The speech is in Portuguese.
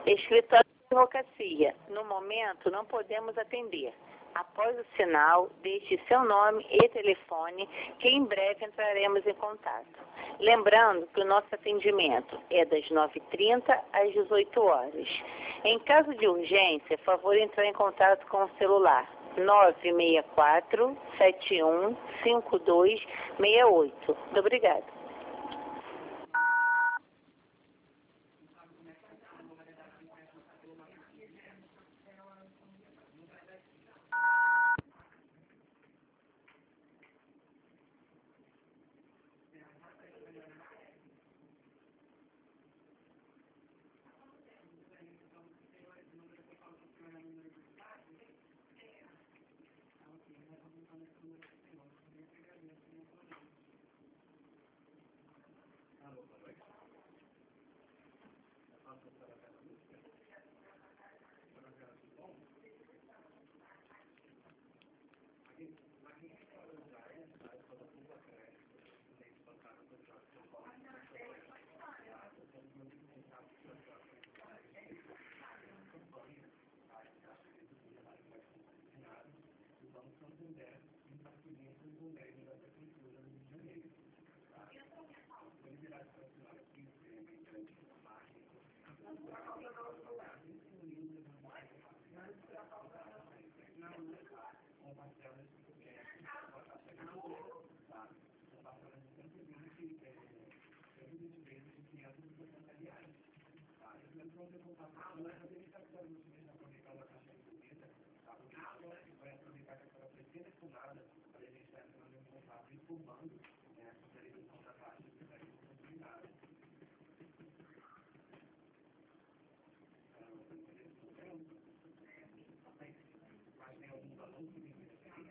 Escritório de advocacia. No momento, não podemos atender. Após o sinal, deixe seu nome e telefone, que em breve entraremos em contato. Lembrando que o nosso atendimento é das 9h30 às 18 horas. Em caso de urgência, favor entrar em contato com o celular 964-715268. Muito obrigada. Vai aproveitar que a senhora pretende tomada para a gente estar entrando em contato informando